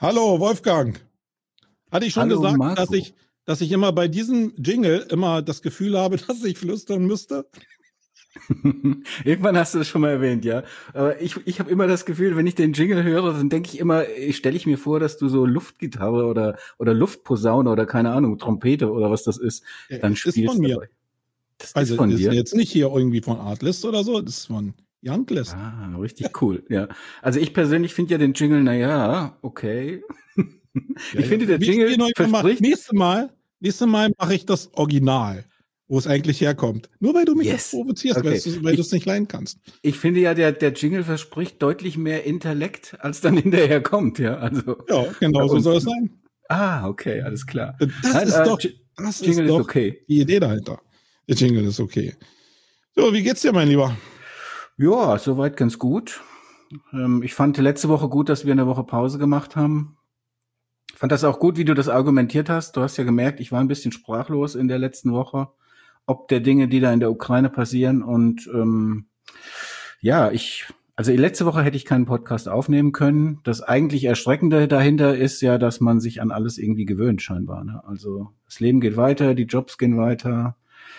Hallo Wolfgang, hatte ich schon Hallo gesagt, Marco. dass ich immer bei diesem Jingle immer das Gefühl habe, dass ich flüstern müsste? Irgendwann hast du das schon mal erwähnt, ja. Aber ich habe immer das Gefühl, wenn ich den Jingle höre, dann denke ich immer, stelle ich mir vor, dass du so Luftgitarre oder Luftposaune oder keine Ahnung, Trompete oder was das ist, dann Ist von spielst mir. dabei. Das ist Also von ist dir? jetzt nicht hier irgendwie von Artlist oder so, das ist von Younglist. Ah, richtig cool, ja. Also ich persönlich finde ja den Jingle, na ja, okay. Ja, Ich ja. finde, der Wir spielen Jingle heute mal, verspricht, nächstes Mal mache ich das Original, wo es eigentlich herkommt. Nur weil du mich jetzt yes. provozierst, Okay. weil du es nicht leiden kannst. Ich finde ja, der Jingle verspricht deutlich mehr Intellekt, als dann hinterher kommt, ja. Also Ja, bei genau so uns. soll es sein. Ah, okay, alles klar. Das Nein, ist doch, Jingle ist okay. die Idee dahinter. Der Jingle ist okay. So, wie geht's dir, mein Lieber? Ja, soweit ganz gut. Ich fand letzte Woche gut, dass wir eine Woche Pause gemacht haben. Fand das auch gut, wie du das argumentiert hast. Du hast ja gemerkt, ich war ein bisschen sprachlos in der letzten Woche, ob der Dinge, die da in der Ukraine passieren. Und ja, also letzte Woche hätte ich keinen Podcast aufnehmen können. Das eigentlich Erschreckende dahinter ist ja, dass man sich an alles irgendwie gewöhnt, scheinbar. Ne? Also das Leben geht weiter, die Jobs gehen weiter.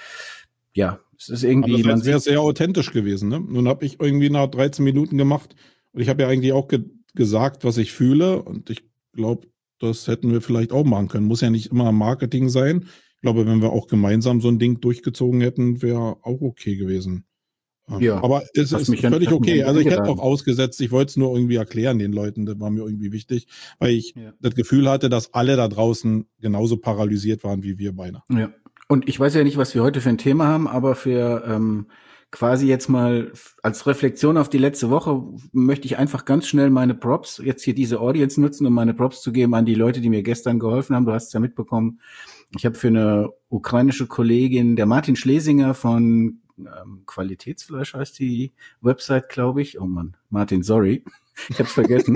Ja, es ist irgendwie, Andererseits wäre es sehr authentisch gewesen. Ne? Nun habe ich irgendwie nach 13 Minuten gemacht und ich habe ja eigentlich auch gesagt, was ich fühle. Und ich glaube, das hätten wir vielleicht auch machen können. Muss ja nicht immer Marketing sein. Ich glaube, wenn wir auch gemeinsam so ein Ding durchgezogen hätten, wäre auch okay gewesen. ja, Aber es hast ist mich völlig hast mich okay. Also ich hätte auch eingeladen. ausgesetzt, ich wollte es nur irgendwie erklären den Leuten, das war mir irgendwie wichtig, weil ich Ja. das Gefühl hatte, dass alle da draußen genauso paralysiert waren wie wir beide. Ja. Und ich weiß ja nicht, was wir heute für ein Thema haben, aber für quasi jetzt mal als Reflexion auf die letzte Woche möchte ich einfach ganz schnell meine Props, jetzt hier diese Audience nutzen, um meine Props zu geben an die Leute, die mir gestern geholfen haben. Du hast es ja mitbekommen. Ich habe für eine ukrainische Kollegin, der Martin Schlesinger von Qualitätsfleisch heißt die Website, glaube ich. Oh Mann, Martin, sorry. Ich habe es vergessen.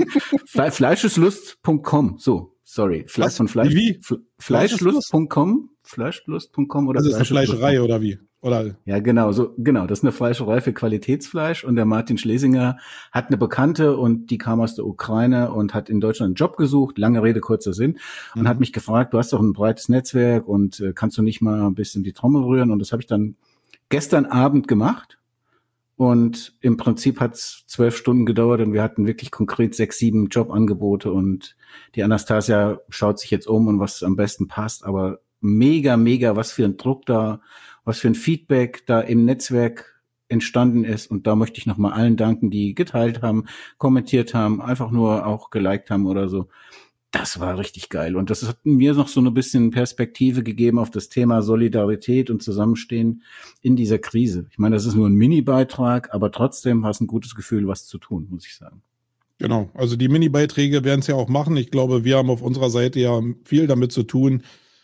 Fleischeslust.com. So, sorry. Was? Von Fleisch. Wie? Fleischlust.com. Fleischlust.com oder Also ist eine Fleischeslust.com. Fleischerei oder wie? Oder? Ja, genau, das ist eine Fleischerei für Qualitätsfleisch und der Martin Schlesinger hat eine Bekannte und die kam aus der Ukraine und hat in Deutschland einen Job gesucht, lange Rede, kurzer Sinn, und hat mich gefragt, du hast doch ein breites Netzwerk und kannst du nicht mal ein bisschen die Trommel rühren? Und das habe ich dann gestern Abend gemacht und im Prinzip hat es 12 Stunden gedauert und wir hatten wirklich konkret 6, 7 Jobangebote und die Anastasia schaut sich jetzt um und was am besten passt, aber mega, mega, was für ein Druck da, was für ein Feedback da im Netzwerk entstanden ist. Und da möchte ich nochmal allen danken, die geteilt haben, kommentiert haben, einfach nur auch geliked haben oder so. Das war richtig geil. Und das hat mir noch so ein bisschen Perspektive gegeben auf das Thema Solidarität und Zusammenstehen in dieser Krise. Ich meine, das ist nur ein Mini-Beitrag, aber trotzdem hast du ein gutes Gefühl, was zu tun, muss ich sagen. Genau. Also die Mini-Beiträge werden es ja auch machen. Ich glaube, wir haben auf unserer Seite ja viel damit zu tun,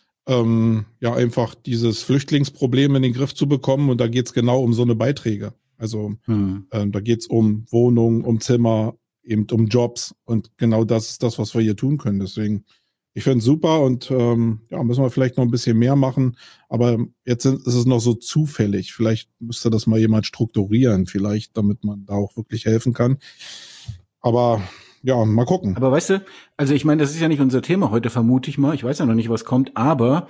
ja, einfach dieses Flüchtlingsproblem in den Griff zu bekommen. Und da geht es genau um so eine Beiträge. Also da geht es um Wohnungen, um Zimmer, eben um Jobs. Und genau das ist das, was wir hier tun können. Deswegen, ich finde es super und ja, müssen wir vielleicht noch ein bisschen mehr machen. Aber jetzt ist es noch so zufällig. Vielleicht müsste das mal jemand strukturieren, vielleicht, damit man da auch wirklich helfen kann. Aber ja, mal gucken. Aber weißt du, also ich meine, das ist ja nicht unser Thema heute, vermute ich mal. Ich weiß ja noch nicht, was kommt, aber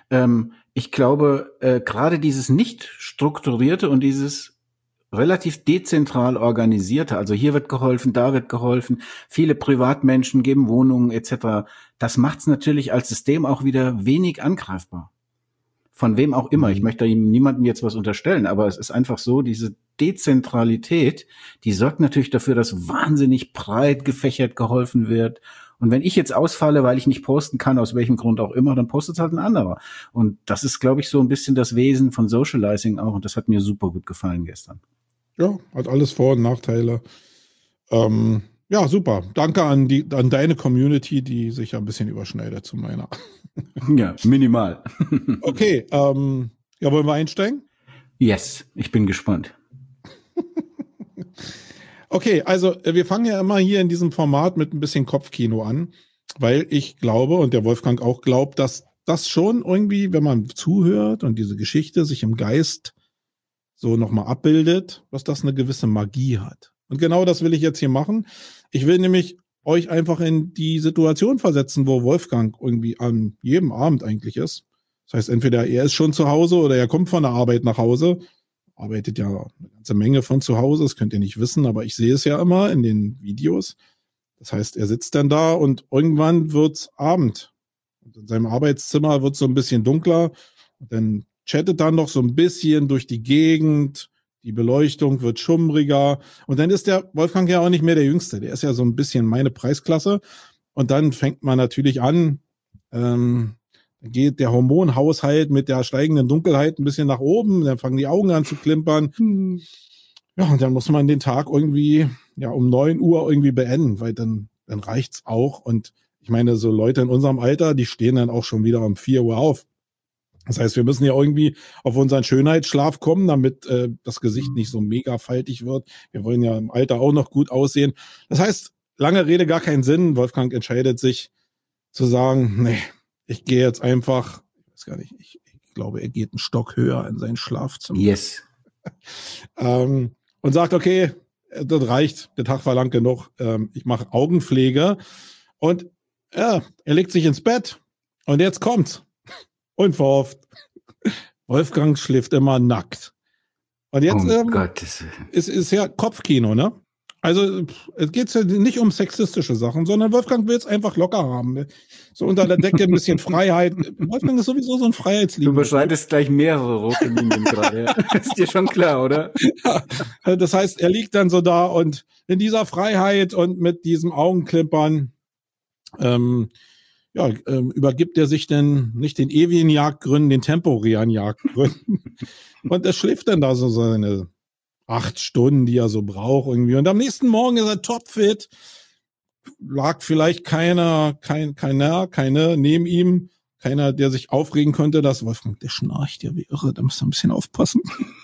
ich glaube, gerade dieses nicht strukturierte und dieses relativ dezentral organisierte, also hier wird geholfen, da wird geholfen, viele Privatmenschen geben Wohnungen etc., das macht es natürlich als System auch wieder wenig angreifbar. Von wem auch immer. Ich möchte niemandem jetzt was unterstellen, aber es ist einfach so, diese Dezentralität, die sorgt natürlich dafür, dass wahnsinnig breit gefächert geholfen wird. Und wenn ich jetzt ausfalle, weil ich nicht posten kann, aus welchem Grund auch immer, dann postet halt ein anderer. Und das ist, glaube ich, so ein bisschen das Wesen von Socializing auch. Und das hat mir super gut gefallen gestern. Ja, hat alles Vor- und Nachteile. Ja, super. Danke an deine Community, die sich ja ein bisschen überschneidet zu meiner. Ja, minimal. Okay, ja, wollen wir einsteigen? Yes, ich bin gespannt. Okay, also wir fangen ja immer hier in diesem Format mit ein bisschen Kopfkino an, weil ich glaube und der Wolfgang auch glaubt, dass das schon irgendwie, wenn man zuhört und diese Geschichte sich im Geist so nochmal abbildet, dass das eine gewisse Magie hat. Und genau das will ich jetzt hier machen. Ich will nämlich euch einfach in die Situation versetzen, wo Wolfgang irgendwie an jedem Abend eigentlich ist. Das heißt, entweder er ist schon zu Hause oder er kommt von der Arbeit nach Hause. Arbeitet ja eine ganze Menge von zu Hause, das könnt ihr nicht wissen, aber ich sehe es ja immer in den Videos. Das heißt, er sitzt dann da und irgendwann wird's Abend. Und in seinem Arbeitszimmer wird so ein bisschen dunkler. Und dann chattet dann noch so ein bisschen durch die Gegend. Die Beleuchtung wird schummriger. Und dann ist der Wolfgang ja auch nicht mehr der Jüngste. Der ist ja so ein bisschen meine Preisklasse. Und dann fängt man natürlich an, geht der Hormonhaushalt mit der steigenden Dunkelheit ein bisschen nach oben. Dann fangen die Augen an zu klimpern. Ja, und dann muss man den Tag irgendwie um 9 Uhr irgendwie beenden, weil dann reicht's auch. Und ich meine, so Leute in unserem Alter, die stehen dann auch schon wieder um 4 Uhr auf. Das heißt, wir müssen ja irgendwie auf unseren Schönheitsschlaf kommen, damit das Gesicht nicht so mega faltig wird. Wir wollen ja im Alter auch noch gut aussehen. Das heißt, lange Rede, gar keinen Sinn. Wolfgang entscheidet sich zu sagen, nee, ich gehe jetzt einfach, ich weiß gar nicht, ich glaube, er geht einen Stock höher in sein Schlafzimmer. Yes. Und sagt, okay, das reicht, der Tag war lang genug, ich mache Augenpflege. Und ja, er legt sich ins Bett und jetzt kommt's. Unverhofft. Wolfgang schläft immer nackt. Und jetzt ist ja Kopfkino, ne? Also es geht ja nicht um sexistische Sachen, sondern Wolfgang will es einfach locker haben. So unter der Decke ein bisschen Freiheit. Wolfgang ist sowieso so ein Freiheitsliebender. Du beschreitest gleich mehrere rote Linien gerade. Ist dir schon klar, oder? Ja, das heißt, er liegt dann so da und in dieser Freiheit und mit diesem Augenklimpern übergibt er sich denn nicht den ewigen Jagdgründen, den temporären Jagdgründen. Und er schläft dann da so seine 8 Stunden, die er so braucht irgendwie. Und am nächsten Morgen ist er topfit. Lag vielleicht keiner neben ihm. Keiner, der sich aufregen könnte, dass Wolfgang, der schnarcht ja wie irre. Da müsst ihr ein bisschen aufpassen.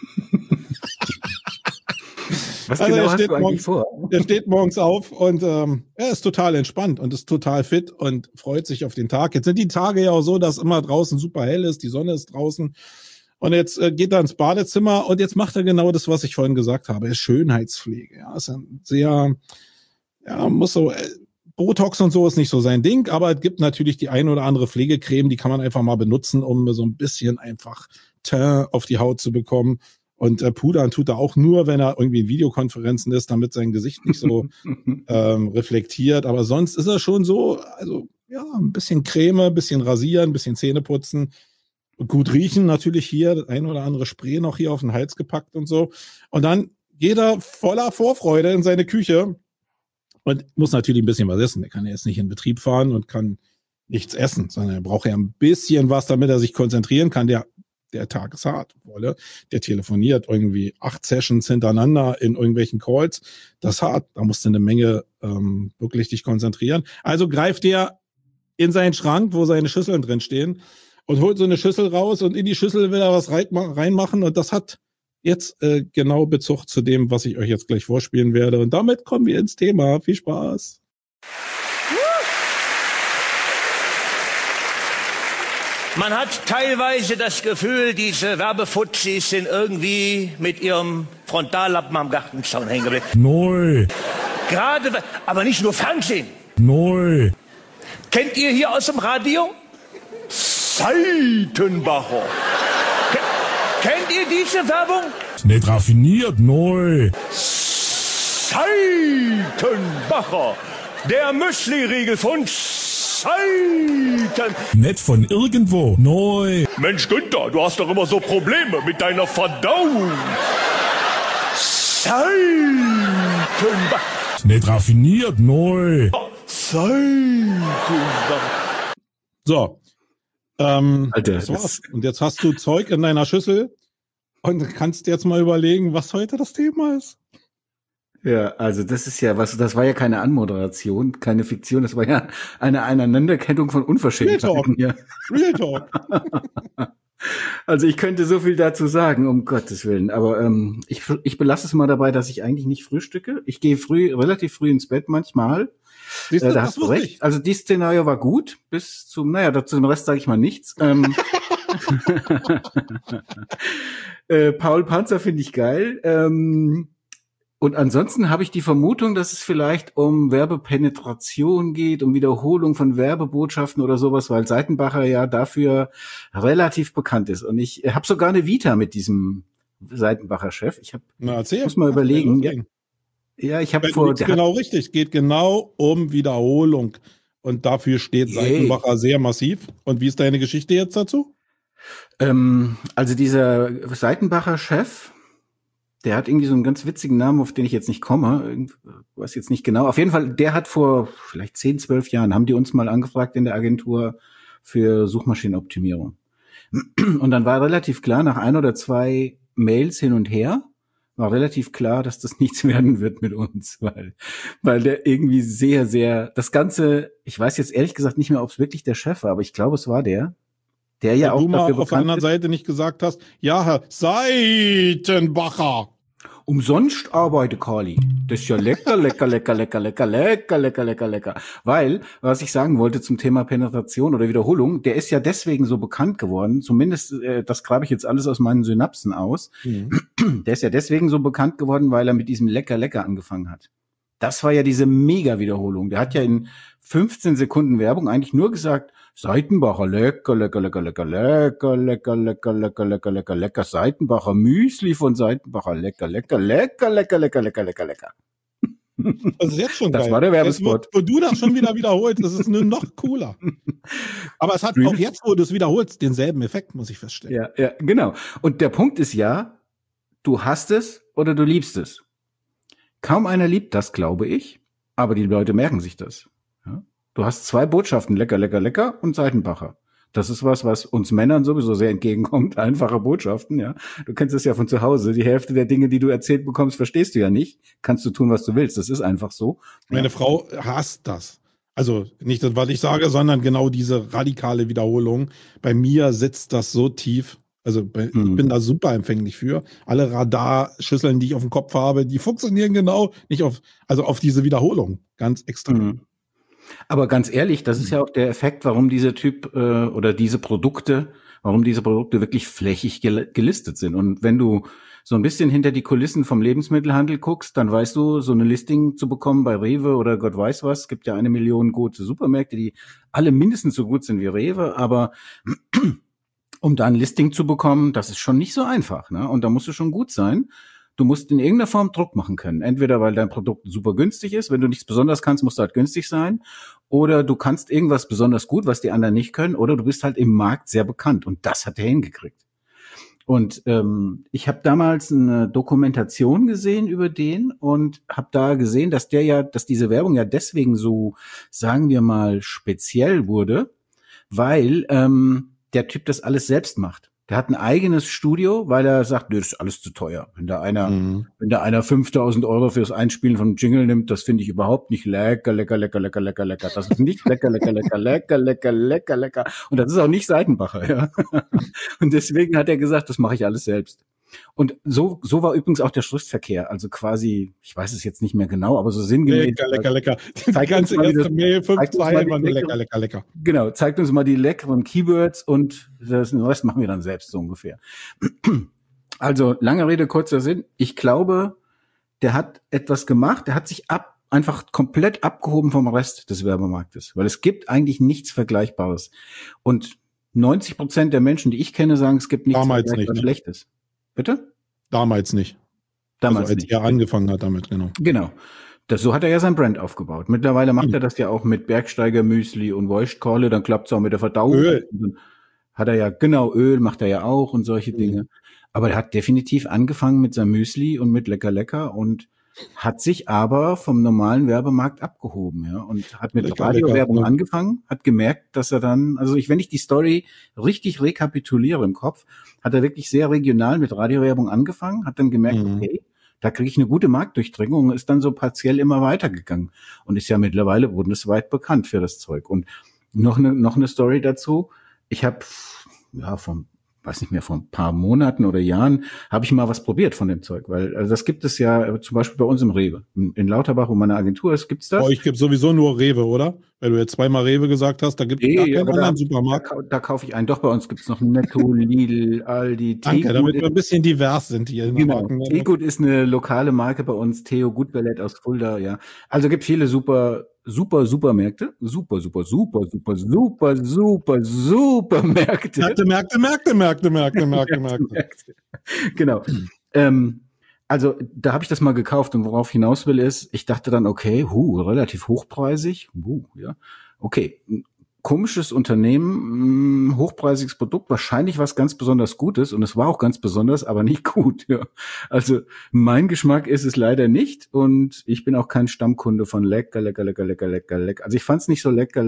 Was genau hast du eigentlich vor? Er steht morgens auf und er ist total entspannt und ist total fit und freut sich auf den Tag. Jetzt sind die Tage ja auch so, dass immer draußen super hell ist, die Sonne ist draußen. Und jetzt geht er ins Badezimmer und jetzt macht er genau das, was ich vorhin gesagt habe. Er ist Schönheitspflege. Ja, ist ein sehr, muss so, Botox und so ist nicht so sein Ding, aber es gibt natürlich die ein oder andere Pflegecreme, die kann man einfach mal benutzen, um so ein bisschen einfach Teint auf die Haut zu bekommen. Und pudern tut er auch nur, wenn er irgendwie in Videokonferenzen ist, damit sein Gesicht nicht so reflektiert. Aber sonst ist er schon so, also ja, ein bisschen Creme, ein bisschen rasieren, ein bisschen Zähne putzen. Gut riechen natürlich hier, das ein oder andere Spray noch hier auf den Hals gepackt und so. Und dann geht er voller Vorfreude in seine Küche und muss natürlich ein bisschen was essen. Er kann ja jetzt nicht in Betrieb fahren und kann nichts essen, sondern er braucht ja ein bisschen was, damit er sich konzentrieren kann. Der Tag ist hart, der telefoniert irgendwie 8 Sessions hintereinander in irgendwelchen Calls. Das ist hart, da musst du eine Menge wirklich dich konzentrieren. Also greift er in seinen Schrank, wo seine Schüsseln drin stehen und holt so eine Schüssel raus und in die Schüssel will er was reinmachen und das hat jetzt genau Bezug zu dem, was ich euch jetzt gleich vorspielen werde. Und damit kommen wir ins Thema. Viel Spaß! Man hat teilweise das Gefühl, diese Werbefuzis sind irgendwie mit ihrem Frontallappen am Gartenzaun hängen geblieben. Neu. Gerade, aber nicht nur Fernsehen. Neu. Kennt ihr hier aus dem Radio? Seitenbacher. Kennt ihr diese Werbung? Nicht raffiniert, neu. Seitenbacher. Der Müsli-Riegel von Seiten. Nicht von irgendwo, neu. Mensch Günther, du hast doch immer so Probleme mit deiner Verdauung. Seitenbacher. Nicht raffiniert, neu. Seitenbacher. So. Alter, das war's. Und jetzt hast du Zeug in deiner Schüssel und kannst jetzt mal überlegen, was heute das Thema ist. Ja, also das ist ja das war ja keine Anmoderation, keine Fiktion, das war ja eine Aneinanderkettung von Unverschämtheiten. Real Talk. Also ich könnte so viel dazu sagen, um Gottes Willen, aber ich belasse es mal dabei, dass ich eigentlich nicht frühstücke. Ich gehe relativ früh ins Bett manchmal. Siehst du, da hast du recht. Also dieses Szenario war gut, bis zum, dazu den Rest sage ich mal nichts. Paul Panzer finde ich geil. Und ansonsten habe ich die Vermutung, dass es vielleicht um Werbepenetration geht, um Wiederholung von Werbebotschaften oder sowas, weil Seitenbacher ja dafür relativ bekannt ist. Und ich habe sogar eine Vita mit diesem Seitenbacher Chef. Muss mal überlegen. Ja, ich habe genau richtig. Geht genau um Wiederholung. Und dafür steht Seitenbacher sehr massiv. Und wie ist deine Geschichte jetzt dazu? Also dieser Seitenbacher Chef, der hat irgendwie so einen ganz witzigen Namen, auf den ich jetzt nicht komme. Weiß jetzt nicht genau. Auf jeden Fall, der hat vor vielleicht 10, 12 Jahren, haben die uns mal angefragt in der Agentur für Suchmaschinenoptimierung. Und dann war relativ klar, nach 1 oder 2 Mails hin und her, war relativ klar, dass das nichts werden wird mit uns, weil der irgendwie sehr, sehr, das Ganze, ich weiß jetzt ehrlich gesagt nicht mehr, ob es wirklich der Chef war, aber ich glaube, es war der ja auch du mal auf der anderen Seite nicht gesagt hast, ja, Herr Seitenbacher. Umsonst arbeite, Carly. Das ist ja lecker. Weil, was ich sagen wollte zum Thema Penetration oder Wiederholung, der ist ja deswegen so bekannt geworden, zumindest, das grabe ich jetzt alles aus meinen Synapsen aus, der ist ja deswegen so bekannt geworden, weil er mit diesem lecker angefangen hat. Das war ja diese Mega-Wiederholung. Der hat ja in 15 Sekunden Werbung eigentlich nur gesagt, Seitenbacher, lecker, Seitenbacher Müsli von Seitenbacher, lecker. Das ist jetzt schon geil. Das war der Werbespot. Wo du das schon wieder wiederholst, das ist nur noch cooler. Aber es hat auch jetzt, wo du es wiederholst, denselben Effekt, muss ich feststellen. Ja, genau. Und der Punkt ist ja, du hast es oder du liebst es. Kaum einer liebt das, glaube ich, aber die Leute merken sich das. Ja? Du hast 2 Botschaften, lecker und Seitenbacher. Das ist was uns Männern sowieso sehr entgegenkommt, einfache Botschaften, ja. Du kennst es ja von zu Hause. Die Hälfte der Dinge, die du erzählt bekommst, verstehst du ja nicht. Kannst du tun, was du willst. Das ist einfach so. Meine Frau hasst das. Also nicht das, was ich sage, sondern genau diese radikale Wiederholung. Bei mir sitzt das so tief. Also ich bin da super empfänglich für. Alle Radarschüsseln, die ich auf dem Kopf habe, die funktionieren genau nicht auf diese Wiederholung. Ganz extrem. Aber ganz ehrlich, das ist ja auch der Effekt, warum dieser Typ oder diese Produkte wirklich flächig gelistet sind. Und wenn du so ein bisschen hinter die Kulissen vom Lebensmittelhandel guckst, dann weißt du, so eine Listing zu bekommen bei Rewe oder Gott weiß was. Es gibt ja 1 Million gute Supermärkte, die alle mindestens so gut sind wie Rewe, aber um da ein Listing zu bekommen, das ist schon nicht so einfach, ne? Und da musst du schon gut sein. Du musst in irgendeiner Form Druck machen können. Entweder, weil dein Produkt super günstig ist. Wenn du nichts besonders kannst, musst du halt günstig sein. Oder du kannst irgendwas besonders gut, was die anderen nicht können. Oder du bist halt im Markt sehr bekannt. Und das hat er hingekriegt. Und ich habe damals eine Dokumentation gesehen über den und habe da gesehen, dass diese Werbung ja deswegen so, sagen wir mal, speziell wurde, weil der Typ das alles selbst macht. Der hat ein eigenes Studio, weil er sagt, nee, das ist alles zu teuer. Wenn da einer 5.000 € fürs Einspielen von einem Jingle nimmt, das finde ich überhaupt nicht lecker. Das ist nicht lecker. Und das ist auch nicht Seitenbacher, ja. Und deswegen hat er gesagt, das mache ich alles selbst. Und so war übrigens auch der Schriftverkehr, also quasi, ich weiß es jetzt nicht mehr genau, aber so sinngemäß. Lecker. Die ganze erste Mail, 5 Zeilen waren lecker. Genau, zeigt uns mal die leckeren Keywords und den Rest machen wir dann selbst so ungefähr. Also, lange Rede, kurzer Sinn. Ich glaube, der hat etwas gemacht, der hat sich einfach komplett abgehoben vom Rest des Werbemarktes, weil es gibt eigentlich nichts Vergleichbares. Und 90% der Menschen, die ich kenne, sagen, es gibt nichts Vergleichbares Schlechtes. Bitte? Damals nicht. Als er angefangen hat damit, genau. Genau. So hat er ja sein Brand aufgebaut. Mittlerweile macht er das ja auch mit Bergsteiger Müsli und Voiced-Calle, dann klappt es auch mit der Verdauung. Öl. Hat er ja, genau, Öl macht er ja auch und solche Dinge. Aber er hat definitiv angefangen mit seinem Müsli und mit lecker und hat sich aber vom normalen Werbemarkt abgehoben, ja, und hat mit Radiowerbung angefangen, hat gemerkt, dass er dann, also wenn ich die Story richtig rekapituliere im Kopf, hat er wirklich sehr regional mit Radiowerbung angefangen, hat dann gemerkt, okay, da kriege ich eine gute Marktdurchdringung und ist dann so partiell immer weitergegangen und ist ja mittlerweile bundesweit bekannt für das Zeug. Und noch eine Story dazu. Ich habe vor weiß nicht mehr, vor ein paar Monaten oder Jahren, habe ich mal was probiert von dem Zeug, weil also das gibt es ja zum Beispiel bei uns im Rewe. In Lauterbach, wo meine Agentur ist, gibt's das. Oh, ich gebe sowieso nur Rewe, oder? Weil du jetzt zweimal Rewe gesagt hast, da gibt es gar keinen anderen Supermarkt. Da kaufe ich einen. Doch, bei uns gibt's noch Netto, Lidl, Aldi, Danke, damit wir ein bisschen divers sind hier. Genau. Teegut ist eine lokale Marke bei uns. Theo Gutballett aus Fulda, ja. Also gibt viele super Märkte. Super Märkte. Genau. Also da habe ich das mal gekauft und worauf ich hinaus will ist, ich dachte dann, okay, relativ hochpreisig. Ja. Okay, komisches Unternehmen, hochpreisiges Produkt, wahrscheinlich was ganz besonders Gutes und es war auch ganz besonders, aber nicht gut. Ja. Also mein Geschmack ist es leider nicht und ich bin auch kein Stammkunde von lecker. Also ich fand es nicht so lecker.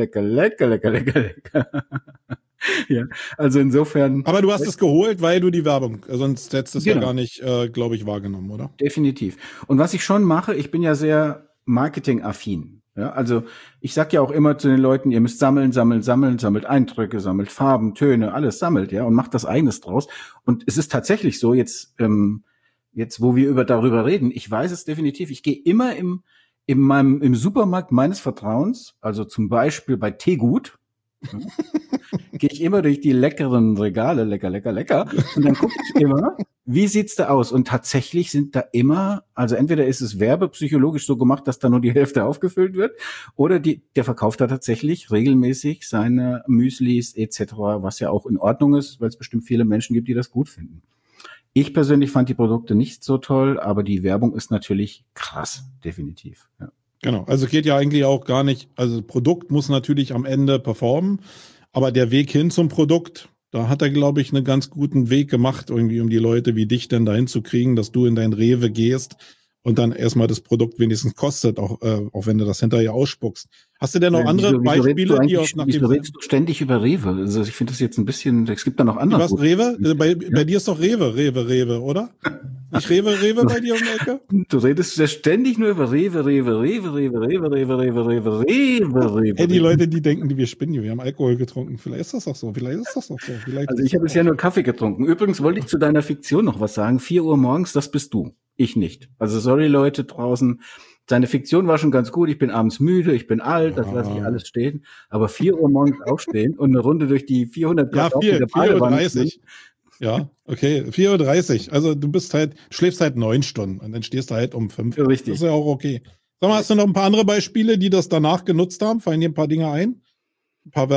Ja, also insofern. Aber du hast es geholt, weil du die Werbung, sonst hättest du es ja gar nicht, glaube ich, wahrgenommen, oder? Definitiv. Und was ich schon mache, ich bin ja sehr marketingaffin. Ja, also ich sag ja auch immer zu den Leuten, ihr müsst sammelt Eindrücke, sammelt Farben, Töne, alles sammelt, ja, und macht das eigenes draus. Und es ist tatsächlich so, jetzt wo wir darüber reden, ich weiß es definitiv, ich gehe immer im Supermarkt meines Vertrauens, also zum Beispiel bei Teegut, gehe ich immer durch die leckeren Regale, lecker, und dann gucke ich immer, wie sieht's da aus? Und tatsächlich sind da immer, also entweder ist es werbepsychologisch so gemacht, dass da nur die Hälfte aufgefüllt wird, oder der verkauft da tatsächlich regelmäßig seine Müslis etc., was ja auch in Ordnung ist, weil es bestimmt viele Menschen gibt, die das gut finden. Ich persönlich fand die Produkte nicht so toll, aber die Werbung ist natürlich krass, definitiv, ja. Genau, also geht ja eigentlich auch gar nicht, also Produkt muss natürlich am Ende performen, aber der Weg hin zum Produkt, da hat er, glaube ich, einen ganz guten Weg gemacht, irgendwie, um die Leute wie dich denn dahin zu kriegen, dass du in dein Rewe gehst und dann erstmal das Produkt wenigstens kostet, auch wenn du das hinterher ausspuckst. Hast du denn noch andere Beispiele, die auch nach Wieso redest du ständig über Rewe? Also ich finde das jetzt ein bisschen, es gibt da noch andere. Was, Rewe? Ja. Bei dir ist doch Rewe, oder? Nicht Rewe bei dir um die Ecke? Du redest ja ständig nur über Rewe. Ey, die Leute, die denken, wir spinnen, wir haben Alkohol getrunken. Vielleicht ist das auch so. Also ich habe bisher nur Kaffee getrunken. Übrigens wollte ich zu deiner Fiktion noch was sagen. 4 Uhr morgens, das bist du. Ich nicht. Also sorry Leute draußen. Seine Fiktion war schon ganz gut. Ich bin abends müde, ich bin alt, das lasse ich alles stehen. Aber 4 Uhr morgens aufstehen und eine Runde durch die 400 Grad 4:30 Uhr. Ja, okay, 4:30 Uhr. Also du schläfst halt 9 Stunden und dann stehst du halt um 5 Uhr. Richtig. Das ist ja auch okay. Sag mal, hast du noch ein paar andere Beispiele, die das danach genutzt haben? Fallen dir ein paar Dinge ein? Ein paar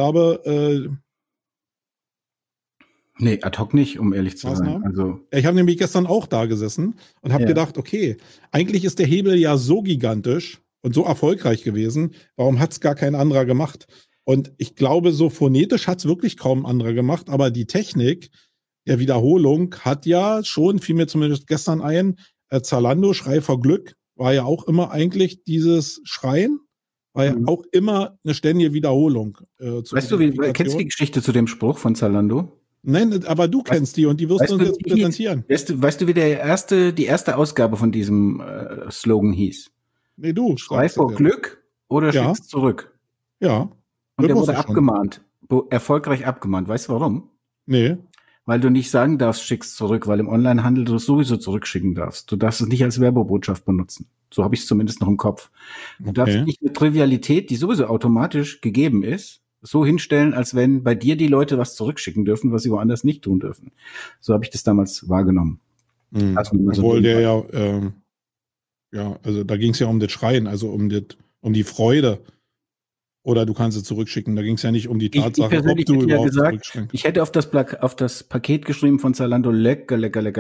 Nee, ad hoc nicht, um ehrlich zu sein. Also ich habe nämlich gestern auch da gesessen und habe gedacht, okay, eigentlich ist der Hebel ja so gigantisch und so erfolgreich gewesen, warum hat es gar kein anderer gemacht? Und ich glaube, so phonetisch hat es wirklich kaum ein anderer gemacht, aber die Technik der Wiederholung hat ja schon, fiel mir zumindest gestern ein, Zalando, Schrei vor Glück, war ja auch immer eigentlich dieses Schreien, war ja auch immer eine ständige Wiederholung. Weißt du, kennst du die Geschichte zu dem Spruch von Zalando? Nein, aber du kennst die und die wirst du uns jetzt präsentieren. Weißt du, wie die erste Ausgabe von diesem Slogan hieß? Nee, du. Schrei vor Glück oder schick's zurück. Ja. Und der wurde abgemahnt. Erfolgreich abgemahnt. Weißt du warum? Nee. Weil du nicht sagen darfst, schick's zurück, weil im Onlinehandel du es sowieso zurückschicken darfst. Du darfst es nicht als Werbebotschaft benutzen. So habe ich es zumindest noch im Kopf. Du darfst nicht eine Trivialität, die sowieso automatisch gegeben ist, so hinstellen, als wenn bei dir die Leute was zurückschicken dürfen, was sie woanders nicht tun dürfen. So habe ich das damals wahrgenommen. Also, obwohl der also da ging es ja um das Schreien, also um die Freude. Oder du kannst es zurückschicken. Da ging es ja nicht um die Tatsache, ob du überhaupt zurückschickst. Ich hätte auf das Paket geschrieben von Zalando, lecker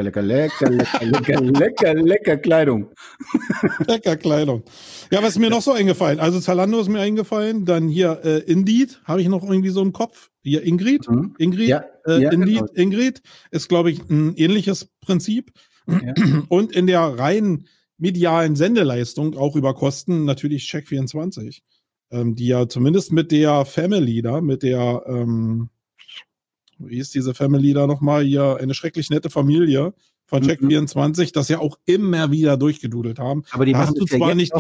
Kleidung. Lecker Kleidung. Ja, was ist mir noch so eingefallen? Also Zalando ist mir eingefallen, dann hier Indeed habe ich noch irgendwie so im Kopf. Hier Ingrid. Indeed, genau. Ingrid ist, glaube ich, ein ähnliches Prinzip. Ja. Und in der reinen medialen Sendeleistung, auch über Kosten, natürlich Check24. Die ja zumindest mit der Family da, wie ist diese Family da nochmal, hier eine schrecklich nette Familie von Check24, das ja auch immer wieder durchgedudelt haben. Aber die machen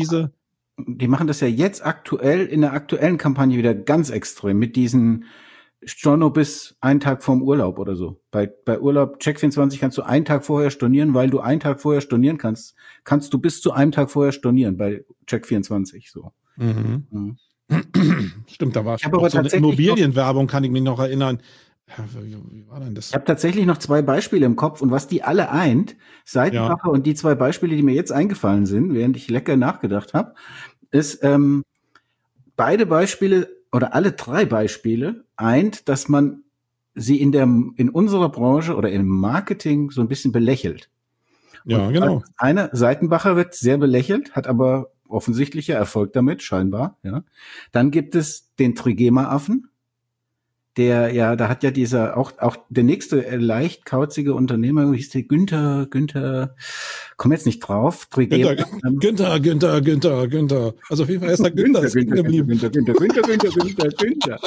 Die machen das ja jetzt aktuell, in der aktuellen Kampagne wieder ganz extrem mit diesen Storno bis einen Tag vorm Urlaub oder so. Bei Urlaub Check24 kannst du einen Tag vorher stornieren, weil du einen Tag vorher stornieren kannst du bis zu einem Tag vorher stornieren bei Check24 so. Mhm. Stimmt, da war ich aber so eine Immobilienwerbung, kann ich mich noch erinnern. Ja, wie war denn das? Ich habe tatsächlich noch 2 Beispiele im Kopf und was die alle eint, Seitenbacher und die 2 Beispiele, die mir jetzt eingefallen sind, während ich lecker nachgedacht habe, ist beide Beispiele oder alle 3 Beispiele eint, dass man sie in unserer Branche oder im Marketing so ein bisschen belächelt. Ja, und genau. Eine Seitenbacher wird sehr belächelt, hat aber offensichtlicher Erfolg damit, scheinbar. Ja. Dann gibt es den Trigema-Affen, da hat ja dieser, auch der nächste leicht kauzige Unternehmer, wie hieß der, Günther, komm jetzt nicht drauf, Trigema. Günther. Also auf jeden Fall ist da Günther geblieben. Günther.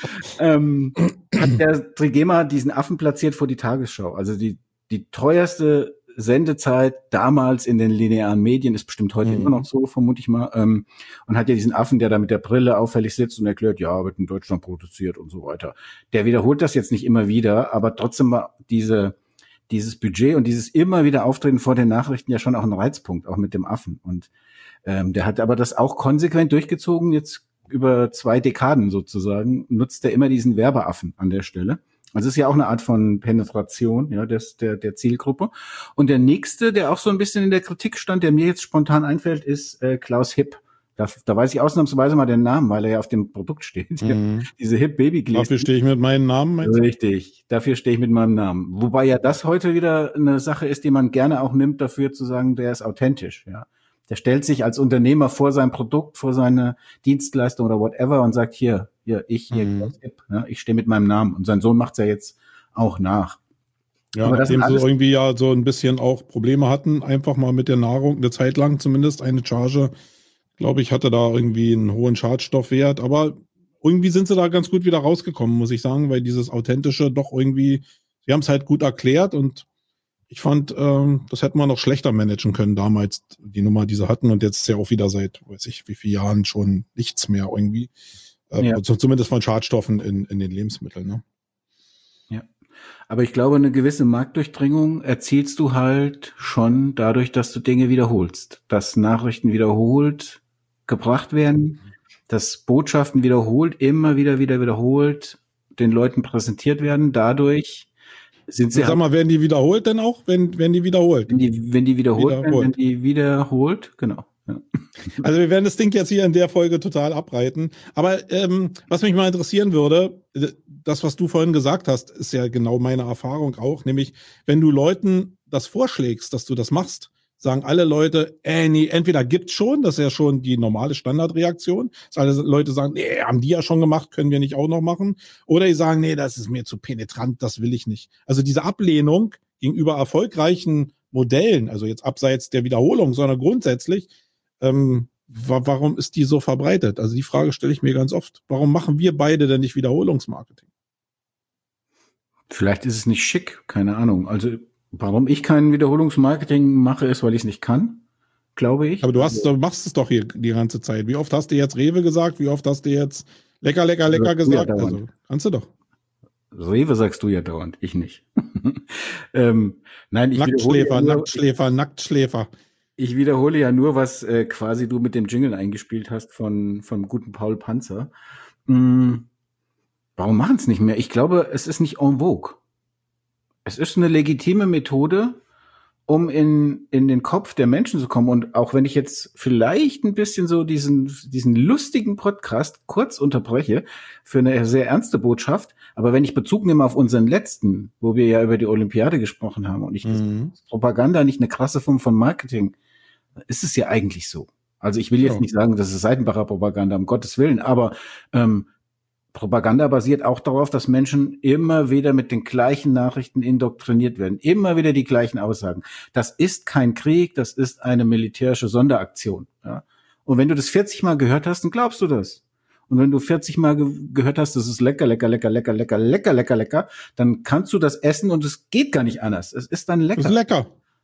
Hat der Trigema diesen Affen platziert vor die Tagesschau. Also die teuerste Sendezeit damals in den linearen Medien, ist bestimmt heute immer noch so, vermute ich mal, und hat ja diesen Affen, der da mit der Brille auffällig sitzt und erklärt, ja, wird in Deutschland produziert und so weiter. Der wiederholt das jetzt nicht immer wieder, aber trotzdem war dieses Budget und dieses immer wieder Auftreten vor den Nachrichten ja schon auch ein Reizpunkt, auch mit dem Affen. Und der hat aber das auch konsequent durchgezogen, jetzt über 2 Dekaden sozusagen, nutzt er immer diesen Werbeaffen an der Stelle. Also es ist ja auch eine Art von Penetration, ja, der Zielgruppe. Und der nächste, der auch so ein bisschen in der Kritik stand, der mir jetzt spontan einfällt, ist Klaus Hipp. Da weiß ich ausnahmsweise mal den Namen, weil er ja auf dem Produkt steht. Ja, diese Hipp Babygläser. Dafür stehe ich mit meinem Namen. Richtig, dafür stehe ich mit meinem Namen. Wobei ja das heute wieder eine Sache ist, die man gerne auch nimmt, dafür zu sagen, der ist authentisch, ja. Der stellt sich als Unternehmer vor sein Produkt, vor seine Dienstleistung oder whatever und sagt, hier, ich stehe mit meinem Namen. Und sein Sohn macht's ja jetzt auch nach. Ja, nachdem sie irgendwie ja so ein bisschen auch Probleme hatten, einfach mal mit der Nahrung, eine Zeit lang zumindest, eine Charge, glaube ich, hatte da irgendwie einen hohen Schadstoffwert. Aber irgendwie sind sie da ganz gut wieder rausgekommen, muss ich sagen, weil dieses Authentische doch irgendwie, sie haben es halt gut erklärt und ich fand, das hätten wir noch schlechter managen können damals, die Nummer, die sie hatten. Und jetzt ist ja auch wieder seit, weiß ich, wie vielen Jahren schon nichts mehr irgendwie. Zumindest von Schadstoffen in den Lebensmitteln. Ne? Ja, aber ich glaube, eine gewisse Marktdurchdringung erzielst du halt schon dadurch, dass du Dinge wiederholst. Dass Nachrichten wiederholt gebracht werden, dass Botschaften immer wieder wiederholt den Leuten präsentiert werden. Dadurch sind sie. Sag mal, werden die wiederholt denn auch? Wenn die wiederholt? Wenn die wiederholt, genau. Ja. Also wir werden das Ding jetzt hier in der Folge total abreiten. Aber was mich mal interessieren würde, das, was du vorhin gesagt hast, ist ja genau meine Erfahrung auch. Nämlich, wenn du Leuten das vorschlägst, dass du das machst, sagen alle Leute, nee, entweder gibt's schon, das ist ja schon die normale Standardreaktion, dass alle Leute sagen, nee, haben die ja schon gemacht, können wir nicht auch noch machen. Oder die sagen, nee, das ist mir zu penetrant, das will ich nicht. Also diese Ablehnung gegenüber erfolgreichen Modellen, also jetzt abseits der Wiederholung, sondern grundsätzlich, warum ist die so verbreitet? Also die Frage stelle ich mir ganz oft. Warum machen wir beide denn nicht Wiederholungsmarketing? Vielleicht ist es nicht schick, keine Ahnung. Also warum ich kein Wiederholungsmarketing mache, ist, weil ich es nicht kann, glaube ich. Aber du machst es doch hier die ganze Zeit. Wie oft hast du jetzt Rewe gesagt? Wie oft hast du jetzt lecker gesagt? Ja, also, kannst du doch. Rewe sagst du ja dauernd, ich nicht. Nein, Nacktschläfer. Ich wiederhole ja nur, was quasi du mit dem Jingle eingespielt hast vom guten Paul Panzer. Warum machen es nicht mehr? Ich glaube, es ist nicht en vogue. Es ist eine legitime Methode, um in den Kopf der Menschen zu kommen. Und auch wenn ich jetzt vielleicht ein bisschen so diesen lustigen Podcast kurz unterbreche für eine sehr ernste Botschaft, aber wenn ich Bezug nehme auf unseren letzten, wo wir ja über die Olympiade gesprochen haben und das Propaganda nicht eine krasse Form von Marketing, ist es ja eigentlich so. Also ich will jetzt nicht sagen, das ist Seitenbacher Propaganda, um Gottes Willen, aber Propaganda basiert auch darauf, dass Menschen immer wieder mit den gleichen Nachrichten indoktriniert werden. Immer wieder die gleichen Aussagen. Das ist kein Krieg, das ist eine militärische Sonderaktion. Ja? Und wenn du das 40 Mal gehört hast, dann glaubst du das. Und wenn du 40 Mal gehört hast, das ist lecker, dann kannst du das essen und es geht gar nicht anders. Es ist dann lecker. Das ist lecker.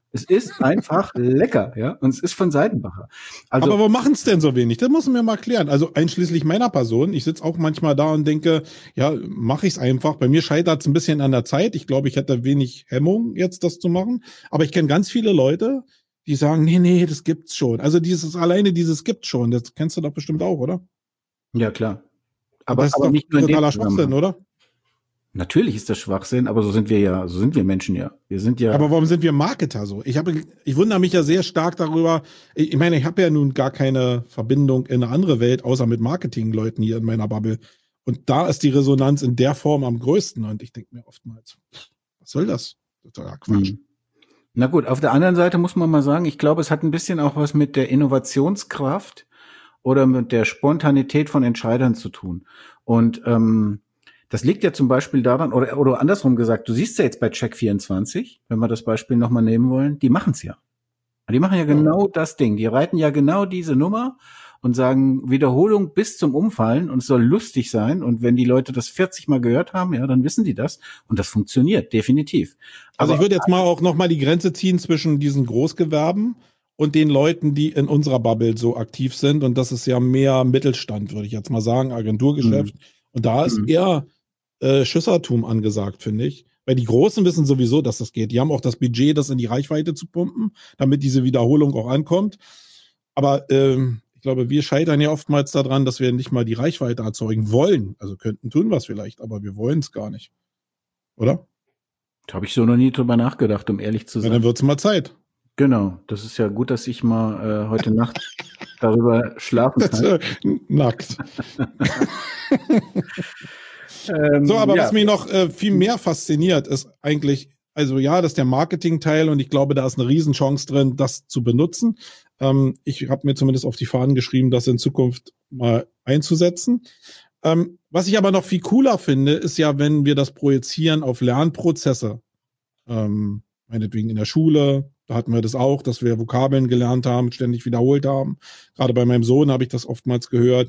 Es ist einfach lecker, ja, und es ist von Seidenbacher. Also, aber warum machen es denn so wenig? Das müssen wir mal klären. Also einschließlich meiner Person. Ich sitze auch manchmal da und denke, ja, mache ich es einfach. Bei mir scheitert es ein bisschen an der Zeit. Ich glaube, ich hätte wenig Hemmung, jetzt das zu machen. Aber ich kenne ganz viele Leute, die sagen, nee, das gibt's schon. Also dieses gibt's schon. Das kennst du doch bestimmt auch, oder? ja, klar. Aber das ist doch nicht nur in dem totaler Schwachsinn, oder? Natürlich ist das Schwachsinn, aber so sind wir Menschen ja. Wir sind ja. Aber warum sind wir Marketer so? Ich wundere mich ja sehr stark darüber. Ich meine, ich habe ja nun gar keine Verbindung in eine andere Welt, außer mit Marketingleuten hier in meiner Bubble. Und da ist die Resonanz in der Form am größten. Und ich denke mir oftmals, was soll das? Totaler Quatsch. Na gut, auf der anderen Seite muss man mal sagen, ich glaube, es hat ein bisschen auch was mit der Innovationskraft oder mit der Spontanität von Entscheidern zu tun. Und das liegt ja zum Beispiel daran, oder andersrum gesagt, du siehst ja jetzt bei Check24, wenn wir das Beispiel nochmal nehmen wollen, die machen's ja. Die machen ja genau das Ding. Die reiten ja genau diese Nummer und sagen Wiederholung bis zum Umfallen und es soll lustig sein. Und wenn die Leute das 40 Mal gehört haben, ja, dann wissen die das. Und das funktioniert, definitiv. Also ich würde jetzt mal auch nochmal die Grenze ziehen zwischen diesen Großgewerben und den Leuten, die in unserer Bubble so aktiv sind. Und das ist ja mehr Mittelstand, würde ich jetzt mal sagen, Agenturgeschäft. Und da ist eher Schüssertum angesagt, finde ich. Weil die Großen wissen sowieso, dass das geht. Die haben auch das Budget, das in die Reichweite zu pumpen, damit diese Wiederholung auch ankommt. Aber ich glaube, wir scheitern ja oftmals daran, dass wir nicht mal die Reichweite erzeugen wollen. Also tun wir es vielleicht, aber wir wollen es gar nicht. Oder? Da habe ich so noch nie drüber nachgedacht, um ehrlich zu sein. Ja, dann wird es mal Zeit. Genau, das ist ja gut, dass ich mal heute Nacht darüber schlafen kann. Nackt. So, aber was mich noch viel mehr fasziniert, ist eigentlich, also ja, das ist der Marketing-Teil und ich glaube, da ist eine Riesenchance drin, das zu benutzen. Ich habe mir zumindest auf die Fahnen geschrieben, das in Zukunft mal einzusetzen. Was ich aber noch viel cooler finde, ist ja, wenn wir das projizieren auf Lernprozesse. Meinetwegen in der Schule, da hatten wir das auch, dass wir Vokabeln gelernt haben, ständig wiederholt haben. Gerade bei meinem Sohn habe ich das oftmals gehört.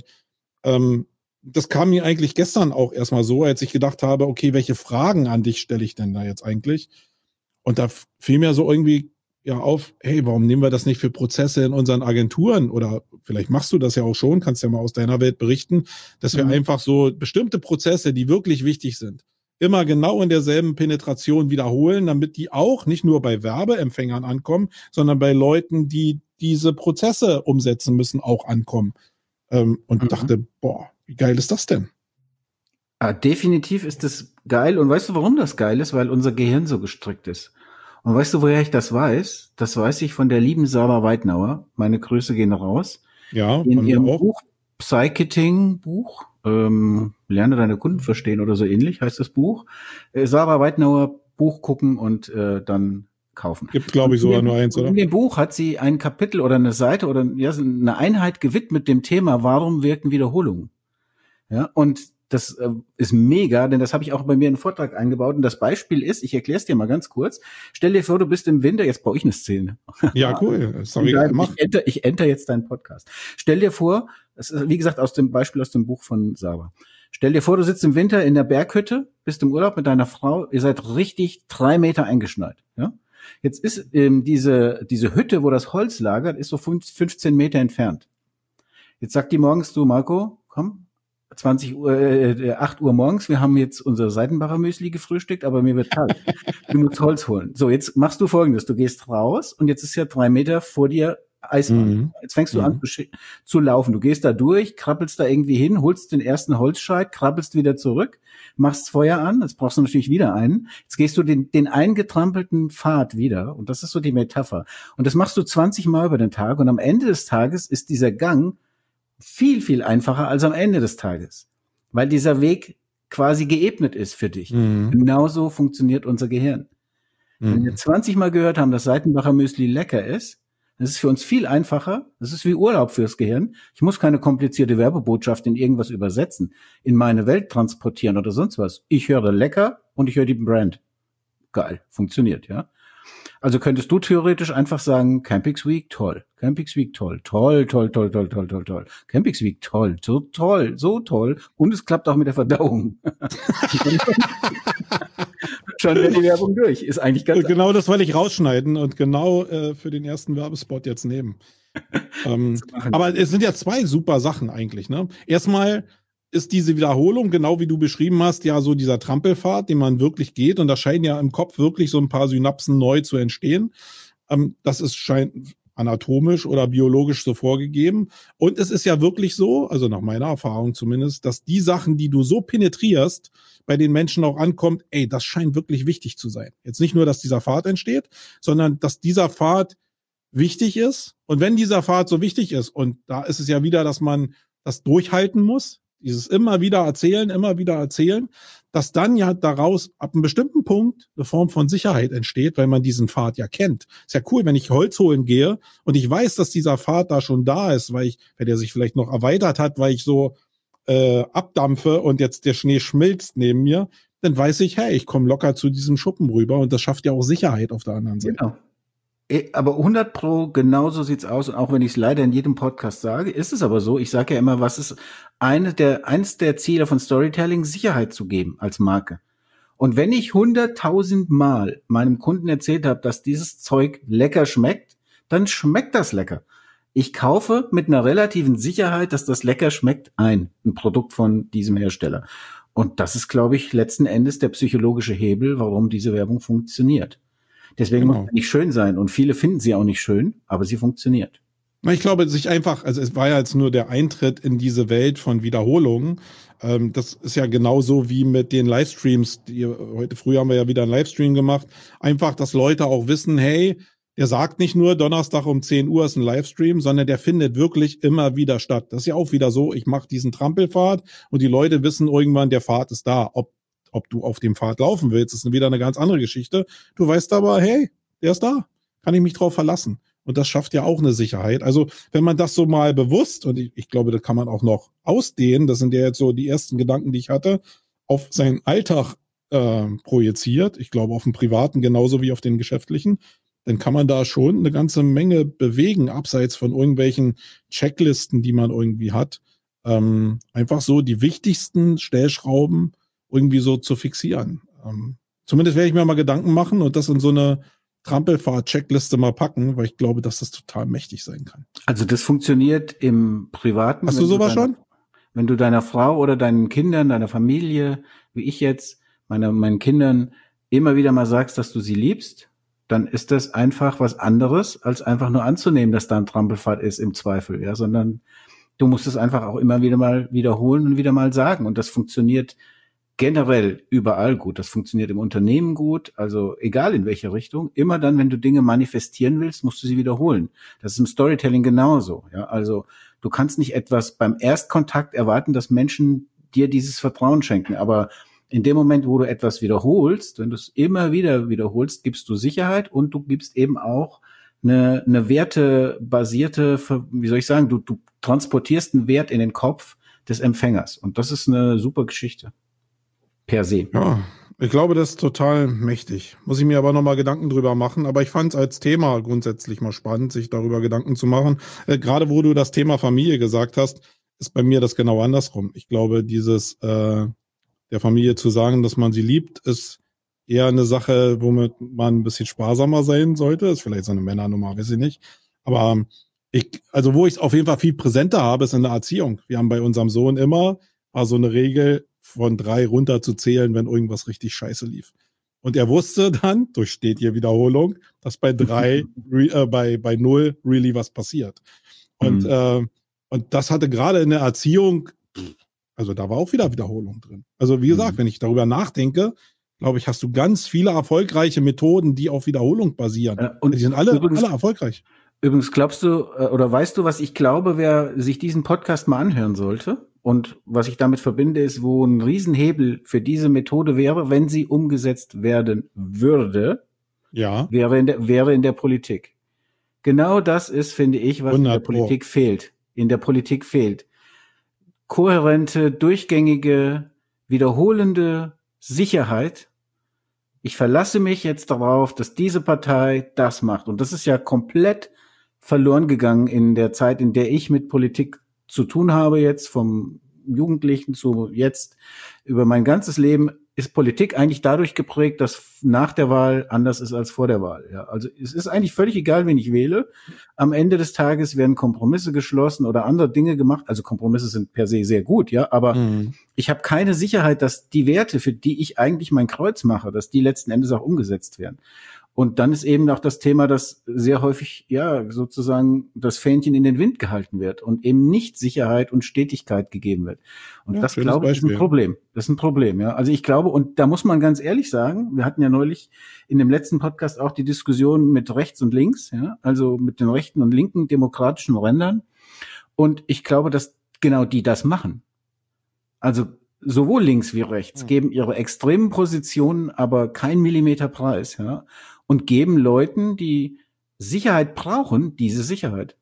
Das kam mir eigentlich gestern auch erstmal so, als ich gedacht habe, okay, welche Fragen an dich stelle ich denn da jetzt eigentlich? Und da fiel mir so irgendwie ja auf, hey, warum nehmen wir das nicht für Prozesse in unseren Agenturen? Oder vielleicht machst du das ja auch schon, kannst ja mal aus deiner Welt berichten, dass wir einfach so bestimmte Prozesse, die wirklich wichtig sind, immer genau in derselben Penetration wiederholen, damit die auch nicht nur bei Werbeempfängern ankommen, sondern bei Leuten, die diese Prozesse umsetzen müssen, auch ankommen. Und dachte, boah, wie geil ist das denn? Definitiv ist das geil. Und weißt du, warum das geil ist? Weil unser Gehirn so gestrickt ist. Und weißt du, woher ich das weiß? Das weiß ich von der lieben Sarah Weidnauer. Meine Grüße gehen raus. Ja, in ihrem Buch, Psychiting-Buch, Lerne deine Kunden verstehen oder so ähnlich heißt das Buch. Sarah Weidnauer, Buch gucken und dann kaufen. Gibt, glaube ich, sogar nur eins, oder? In dem Buch hat sie ein Kapitel oder eine Seite oder ja, eine Einheit gewidmet dem Thema, warum wirken Wiederholungen? Ja, und das ist mega, denn das habe ich auch bei mir in den Vortrag eingebaut. Und das Beispiel ist, ich erkläre es dir mal ganz kurz. Stell dir vor, du bist im Winter, jetzt brauche ich eine Szene. Ja, cool. Sorry, ich enter jetzt deinen Podcast. Stell dir vor, das ist, wie gesagt, aus dem Beispiel aus dem Buch von Sarah. Stell dir vor, du sitzt im Winter in der Berghütte, bist im Urlaub mit deiner Frau, ihr seid richtig 3 Meter eingeschneit. Ja? Jetzt ist diese Hütte, wo das Holz lagert, ist so 15 Meter entfernt. Jetzt sagt die morgens, du Marco, komm, 8 Uhr morgens, wir haben jetzt unser Seidenbacher Müsli gefrühstückt, aber mir wird kalt. Du musst Holz holen. So, jetzt machst du Folgendes, du gehst raus und jetzt ist ja 3 Meter vor dir Eisbahn. Jetzt fängst du an zu laufen. Du gehst da durch, krabbelst da irgendwie hin, holst den ersten Holzscheit, krabbelst wieder zurück, machst Feuer an, jetzt brauchst du natürlich wieder einen. Jetzt gehst du den eingetrampelten Pfad wieder und das ist so die Metapher. Und das machst du 20 Mal über den Tag und am Ende des Tages ist dieser Gang viel, viel einfacher als am Ende des Tages, weil dieser Weg quasi geebnet ist für dich. Genauso funktioniert unser Gehirn. Wenn wir 20 Mal gehört haben, dass Seitenbacher Müsli lecker ist, das ist für uns viel einfacher. Das ist wie Urlaub fürs Gehirn. Ich muss keine komplizierte Werbebotschaft in irgendwas übersetzen, in meine Welt transportieren oder sonst was. Ich höre lecker und ich höre die Brand. Geil, funktioniert, ja. Also könntest du theoretisch einfach sagen, Campix Week, toll. Campix Week, toll. Toll. Campix Week, toll. So toll. Und es klappt auch mit der Verdauung. Schon wäre die Werbung durch. Ist eigentlich ganz genau das wollte ich rausschneiden und genau für den ersten Werbespot jetzt nehmen. Aber es sind ja zwei super Sachen eigentlich. Ne? Erstmal ist diese Wiederholung, genau wie du beschrieben hast, ja so dieser Trampelpfad, den man wirklich geht. Und da scheinen ja im Kopf wirklich so ein paar Synapsen neu zu entstehen. Das ist scheint anatomisch oder biologisch so vorgegeben. Und es ist ja wirklich so, also nach meiner Erfahrung zumindest, dass die Sachen, die du so penetrierst, bei den Menschen auch ankommt, ey, das scheint wirklich wichtig zu sein. Jetzt nicht nur, dass dieser Pfad entsteht, sondern dass dieser Pfad wichtig ist. Und wenn dieser Pfad so wichtig ist, und da ist es ja wieder, dass man das durchhalten muss, dieses immer wieder erzählen, dass dann ja daraus ab einem bestimmten Punkt eine Form von Sicherheit entsteht, weil man diesen Pfad ja kennt. Ist ja cool, wenn ich Holz holen gehe und ich weiß, dass dieser Pfad da schon da ist, weil der sich vielleicht noch erweitert hat, weil ich so abdampfe und jetzt der Schnee schmilzt neben mir, dann weiß ich, hey, ich komme locker zu diesem Schuppen rüber und das schafft ja auch Sicherheit auf der anderen Seite. Genau. Aber 100%, genauso sieht's aus. Und auch wenn ich es leider in jedem Podcast sage, ist es aber so. Ich sage ja immer, was ist eines der Ziele von Storytelling, Sicherheit zu geben als Marke. Und wenn ich 100.000 Mal meinem Kunden erzählt habe, dass dieses Zeug lecker schmeckt, dann schmeckt das lecker. Ich kaufe mit einer relativen Sicherheit, dass das lecker schmeckt, ein Produkt von diesem Hersteller. Und das ist, glaube ich, letzten Endes der psychologische Hebel, warum diese Werbung funktioniert. Deswegen muss sie nicht schön sein. Und viele finden sie auch nicht schön, aber sie funktioniert. Ich glaube, also es war ja jetzt nur der Eintritt in diese Welt von Wiederholungen. Das ist ja genauso wie mit den Livestreams. Früher haben wir ja wieder einen Livestream gemacht. Einfach, dass Leute auch wissen, hey, der sagt nicht nur, Donnerstag um 10 Uhr ist ein Livestream, sondern der findet wirklich immer wieder statt. Das ist ja auch wieder so, ich mache diesen Trampelpfad und die Leute wissen irgendwann, der Pfad ist da. Ob du auf dem Pfad laufen willst, ist wieder eine ganz andere Geschichte. Du weißt aber, hey, der ist da. Kann ich mich drauf verlassen. Und das schafft ja auch eine Sicherheit. Also wenn man das so mal bewusst, und ich glaube, das kann man auch noch ausdehnen, das sind ja jetzt so die ersten Gedanken, die ich hatte, auf seinen Alltag projiziert, ich glaube auf den privaten genauso wie auf den geschäftlichen, dann kann man da schon eine ganze Menge bewegen, abseits von irgendwelchen Checklisten, die man irgendwie hat. Einfach so die wichtigsten Stellschrauben irgendwie so zu fixieren. Zumindest werde ich mir mal Gedanken machen und das in so eine Trampelfahrt-Checkliste mal packen, weil ich glaube, dass das total mächtig sein kann. Also das funktioniert im Privaten. Hast du sowas schon? Wenn du deiner Frau oder deinen Kindern, deiner Familie, wie ich jetzt, meinen Kindern immer wieder mal sagst, dass du sie liebst, dann ist das einfach was anderes, als einfach nur anzunehmen, dass da ein Trampelpfad ist im Zweifel, ja, sondern du musst es einfach auch immer wieder mal wiederholen und wieder mal sagen. Und das funktioniert generell überall gut. Das funktioniert im Unternehmen gut, also egal in welche Richtung. Immer dann, wenn du Dinge manifestieren willst, musst du sie wiederholen. Das ist im Storytelling genauso. Ja, also du kannst nicht etwas beim Erstkontakt erwarten, dass Menschen dir dieses Vertrauen schenken. Aber in dem Moment, wo du etwas wiederholst, wenn du es immer wieder wiederholst, gibst du Sicherheit und du gibst eben auch eine wertebasierte, wie soll ich sagen, du transportierst einen Wert in den Kopf des Empfängers. Und das ist eine super Geschichte. Per se. Ja, ich glaube, das ist total mächtig. Muss ich mir aber nochmal Gedanken drüber machen. Aber ich fand es als Thema grundsätzlich mal spannend, sich darüber Gedanken zu machen. Gerade wo du das Thema Familie gesagt hast, ist bei mir das genau andersrum. Ich glaube, dieses der Familie zu sagen, dass man sie liebt, ist eher eine Sache, womit man ein bisschen sparsamer sein sollte. Ist vielleicht so eine Männernummer, weiß ich nicht. Aber wo ich es auf jeden Fall viel präsenter habe, ist in der Erziehung. Wir haben bei unserem Sohn immer so eine Regel, von 3 runter zu zählen, wenn irgendwas richtig scheiße lief. Und er wusste dann, durch stetige Wiederholung, dass bei 3, bei 0 really was passiert. Und das hatte gerade in der Erziehung, also da war auch wieder Wiederholung drin. Also wie gesagt, wenn ich darüber nachdenke, glaube ich, hast du ganz viele erfolgreiche Methoden, die auf Wiederholung basieren. Und die sind alle erfolgreich. Übrigens, glaubst du, oder weißt du, was ich glaube, wer sich diesen Podcast mal anhören sollte? Und was ich damit verbinde, ist, wo ein Riesenhebel für diese Methode wäre, wenn sie umgesetzt werden würde, ja, wäre in der Politik. Genau das ist, finde ich, was in der Politik fehlt. In der Politik fehlt kohärente, durchgängige, wiederholende Sicherheit. Ich verlasse mich jetzt darauf, dass diese Partei das macht. Und das ist ja komplett verloren gegangen in der Zeit, in der ich mit Politik zu tun habe, jetzt vom Jugendlichen zu jetzt über mein ganzes Leben. ist Politik eigentlich dadurch geprägt, dass nach der Wahl anders ist als vor der Wahl. Ja, also es ist eigentlich völlig egal, wen ich wähle. Am Ende des Tages werden Kompromisse geschlossen oder andere Dinge gemacht. Also Kompromisse sind per se sehr gut, ja, aber ich habe keine Sicherheit, dass die Werte, für die ich eigentlich mein Kreuz mache, dass die letzten Endes auch umgesetzt werden. Und dann ist eben auch das Thema, dass sehr häufig, ja, sozusagen das Fähnchen in den Wind gehalten wird und eben nicht Sicherheit und Stetigkeit gegeben wird. Und ja, das, glaube ich, ist ein Problem. Das ist ein Problem, ja. Also ich glaube, und da muss man ganz ehrlich sagen, wir hatten ja neulich in dem letzten Podcast auch die Diskussion mit rechts und links, ja, also mit den rechten und linken demokratischen Rändern. Und ich glaube, dass genau die das machen. Also sowohl links wie rechts geben ihre extremen Positionen aber kein Millimeter Preis, ja. Und geben Leuten, die Sicherheit brauchen, diese Sicherheit.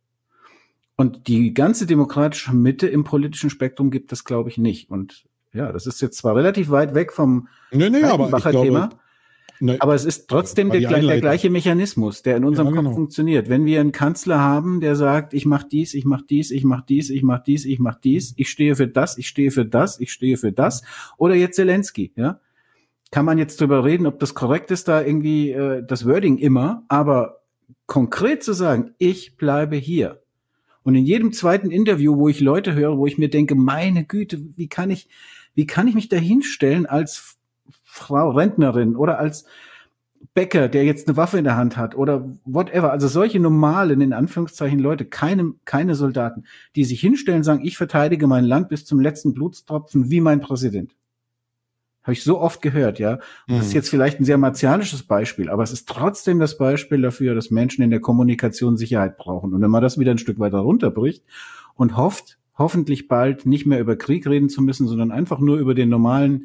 Und die ganze demokratische Mitte im politischen Spektrum gibt das, glaube ich, nicht. Und ja, das ist jetzt zwar relativ weit weg vom Thema, aber es ist trotzdem der gleiche Mechanismus, der in unserem Kopf funktioniert. Wenn wir einen Kanzler haben, der sagt, ich mache dies, ich mache dies, ich mache dies, ich mache dies, ich mache dies, ich stehe für das, ich stehe für das, ich stehe für das, oder jetzt Zelensky, ja, kann man jetzt drüber reden, ob das korrekt ist, da irgendwie das Wording immer, aber konkret zu sagen, ich bleibe hier. Und in jedem zweiten Interview, wo ich Leute höre, wo ich mir denke, meine Güte, wie kann ich mich da hinstellen als Frau Rentnerin oder als Bäcker, der jetzt eine Waffe in der Hand hat oder whatever. Also solche normalen, in Anführungszeichen, Leute, keine Soldaten, die sich hinstellen und sagen, ich verteidige mein Land bis zum letzten Blutstropfen wie mein Präsident. Habe ich so oft gehört, ja. Und das ist jetzt vielleicht ein sehr martialisches Beispiel, aber es ist trotzdem das Beispiel dafür, dass Menschen in der Kommunikation Sicherheit brauchen. Und wenn man das wieder ein Stück weiter runterbricht und hoffentlich bald nicht mehr über Krieg reden zu müssen, sondern einfach nur über die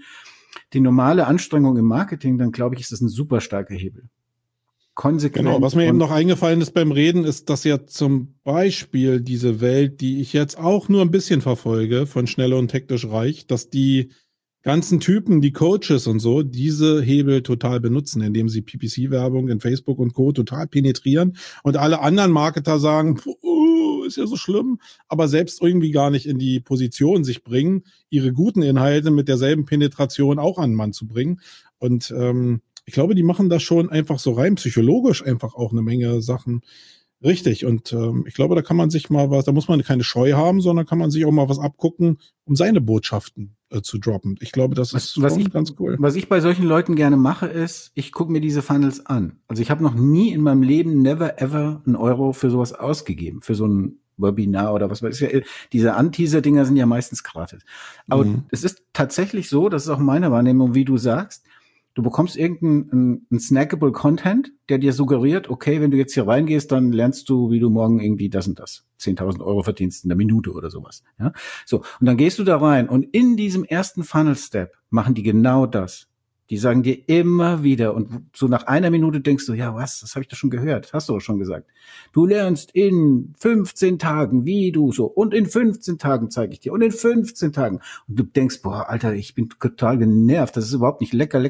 normale Anstrengung im Marketing, dann glaube ich, ist das ein super starker Hebel. Konsequent. Genau, was mir eben noch eingefallen ist beim Reden, ist, dass ja zum Beispiel diese Welt, die ich jetzt auch nur ein bisschen verfolge, von Schnell und Hektisch Reich, dass die ganzen Typen, die Coaches und so, diese Hebel total benutzen, indem sie PPC-Werbung in Facebook und Co. total penetrieren und alle anderen Marketer sagen, ist ja so schlimm, aber selbst irgendwie gar nicht in die Position sich bringen, ihre guten Inhalte mit derselben Penetration auch an den Mann zu bringen. Und ich glaube, die machen da schon einfach so rein psychologisch einfach auch eine Menge Sachen richtig. Und ich glaube, da kann man sich mal da muss man keine Scheu haben, sondern kann man sich auch mal was abgucken, um seine Botschaften zu droppen. Ich glaube, das ist ganz cool. Was ich bei solchen Leuten gerne mache, ist, ich gucke mir diese Funnels an. Also ich habe noch nie in meinem Leben never ever einen Euro für sowas ausgegeben, für so ein Webinar oder was weiß ich. Diese Anteaser-Dinger sind ja meistens gratis. Aber es ist tatsächlich so, das ist auch meine Wahrnehmung, wie du sagst, du bekommst irgendeinen snackable Content, der dir suggeriert, okay, wenn du jetzt hier reingehst, dann lernst du, wie du morgen irgendwie das und das 10.000 Euro verdienst in der Minute oder sowas. Ja, so. Und dann gehst du da rein und in diesem ersten Funnel-Step machen die genau das. Die sagen dir immer wieder und so nach einer Minute denkst du, ja was, das habe ich doch schon gehört, hast du doch schon gesagt. Du lernst in 15 Tagen, wie du so, und in 15 Tagen zeige ich dir, und in 15 Tagen. Und du denkst, boah, Alter, ich bin total genervt, das ist überhaupt nicht lecker.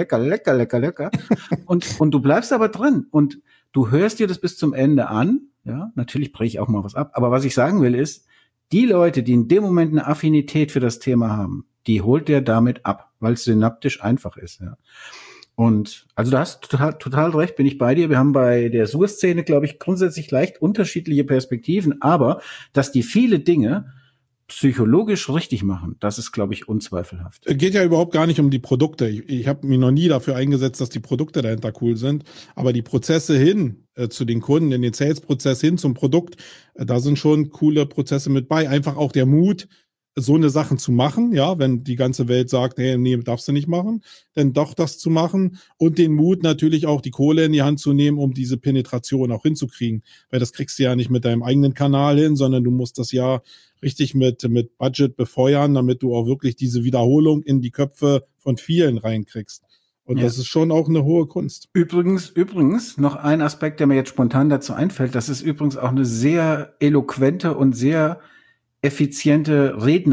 Und du bleibst aber drin und du hörst dir das bis zum Ende an, ja, natürlich breche ich auch mal was ab, aber was ich sagen will ist, die Leute, die in dem Moment eine Affinität für das Thema haben, die holt der damit ab, weil es synaptisch einfach ist. Ja. Und also da hast du total recht, bin ich bei dir. Wir haben bei der Sur-Szene, glaube ich, grundsätzlich leicht unterschiedliche Perspektiven, aber dass die viele Dinge psychologisch richtig machen, das ist, glaube ich, unzweifelhaft. Geht ja überhaupt gar nicht um die Produkte. Ich habe mich noch nie dafür eingesetzt, dass die Produkte dahinter cool sind, aber die Prozesse hin zu den Kunden, in den Sales-Prozess hin zum Produkt, da sind schon coole Prozesse mit bei. Einfach auch der Mut, so eine Sachen zu machen, ja, wenn die ganze Welt sagt, hey, nee, darfst du nicht machen, dann doch das zu machen und den Mut natürlich auch die Kohle in die Hand zu nehmen, um diese Penetration auch hinzukriegen, weil das kriegst du ja nicht mit deinem eigenen Kanal hin, sondern du musst das ja richtig mit Budget befeuern, damit du auch wirklich diese Wiederholung in die Köpfe von vielen reinkriegst. Und das ist schon auch eine hohe Kunst. Übrigens, noch ein Aspekt, der mir jetzt spontan dazu einfällt, das ist übrigens auch eine sehr eloquente und sehr effiziente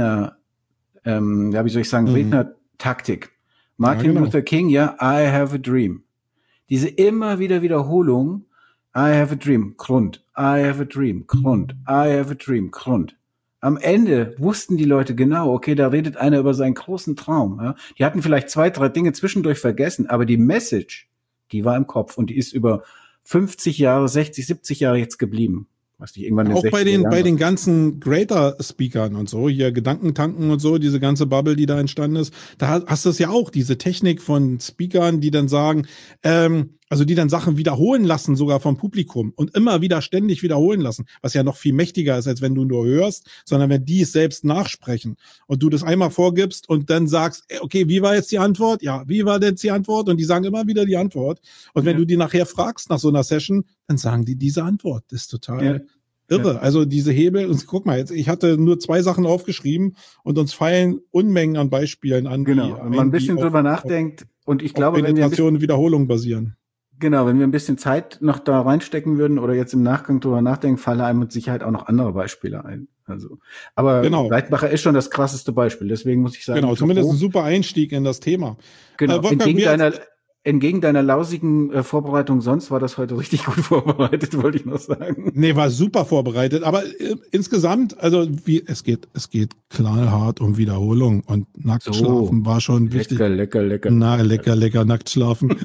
Rednertaktik. Martin Luther King, ja, I have a dream. Diese immer wieder Wiederholung, I have a dream, Grund, I have a dream, Grund, I have a dream, Grund, am Ende wussten die Leute genau, okay, da redet einer über seinen großen Traum. Ja? Die hatten vielleicht 2, 3 Dinge zwischendurch vergessen, aber die Message, die war im Kopf und die ist über 50 Jahre, 60, 70 Jahre jetzt geblieben. Was die irgendwann auch bei den ganzen Greater-Speakern und so, hier Gedankentanken und so, diese ganze Bubble, die da entstanden ist, da hast du es ja auch, diese Technik von Speakern, die dann sagen, also die dann Sachen wiederholen lassen, sogar vom Publikum und immer wieder ständig wiederholen lassen, was ja noch viel mächtiger ist, als wenn du nur hörst, sondern wenn die es selbst nachsprechen und du das einmal vorgibst und dann sagst, okay, wie war jetzt die Antwort? Ja, wie war jetzt die Antwort? Und die sagen immer wieder die Antwort. Und wenn du die nachher fragst nach so einer Session, dann sagen die diese Antwort. Das ist total irre. Ja. Also diese Hebel, und guck mal jetzt, ich hatte nur 2 Sachen aufgeschrieben und uns fallen Unmengen an Beispielen an. Genau, wenn man ein bisschen drüber nachdenkt und ich glaube, wenn wir Wiederholung basieren. Genau, wenn wir ein bisschen Zeit noch da reinstecken würden oder jetzt im Nachgang drüber nachdenken, fallen einem mit Sicherheit auch noch andere Beispiele ein. Also, aber Weidmacher ist schon das krasseste Beispiel, deswegen muss ich sagen. Genau, zumindest ein super Einstieg in das Thema. Genau, entgegen deiner lausigen Vorbereitung sonst war das heute richtig gut vorbereitet, wollte ich noch sagen. Nee, war super vorbereitet, aber insgesamt, also es geht knallhart um Wiederholung und Nacktschlafen war schon wichtig. Lecker. Lecker, nackt schlafen.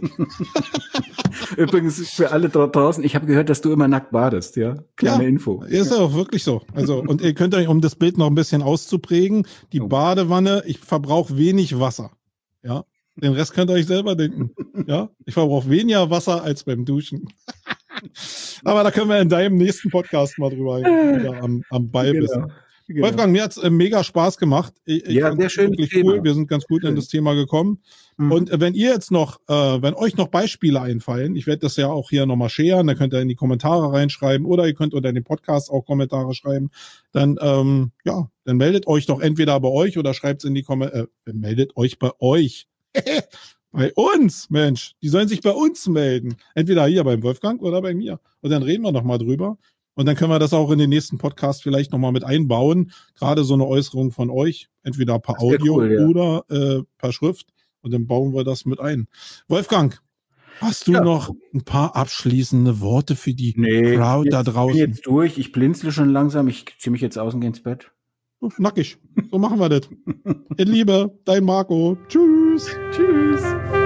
Übrigens, für alle dort draußen, ich habe gehört, dass du immer nackt badest, ja? Kleine Info. Ist ja auch wirklich so. Also, und ihr könnt euch, um das Bild noch ein bisschen auszuprägen, die Badewanne, ich verbrauche wenig Wasser, ja? Den Rest könnt ihr euch selber denken. Ja, ich verbrauche weniger Wasser als beim Duschen. Aber da können wir in deinem nächsten Podcast mal drüber wieder am Ball bist. Genau. Wolfgang, mir hat's mega Spaß gemacht. Ja, sehr schön. Cool. Wir sind ganz gut in das Thema gekommen. Und wenn ihr jetzt noch, wenn euch noch Beispiele einfallen, ich werde das ja auch hier nochmal sharen, dann könnt ihr in die Kommentare reinschreiben oder ihr könnt unter dem Podcast auch Kommentare schreiben. Dann, dann meldet euch doch entweder bei euch oder schreibt's in die Kommentare, meldet euch bei euch. Bei uns, Mensch, die sollen sich bei uns melden. Entweder hier beim Wolfgang oder bei mir. Und dann reden wir noch mal drüber. Und dann können wir das auch in den nächsten Podcast vielleicht noch mal mit einbauen. Gerade so eine Äußerung von euch. Entweder per Audio oder per Schrift. Und dann bauen wir das mit ein. Wolfgang, hast du noch ein paar abschließende Worte für die Crowd da draußen? Ich bin jetzt durch. Ich blinzle schon langsam. Ich ziehe mich jetzt aus und gehe ins Bett. Nackig. So machen wir das. In Liebe, dein Marco. Tschüss. Tschüss.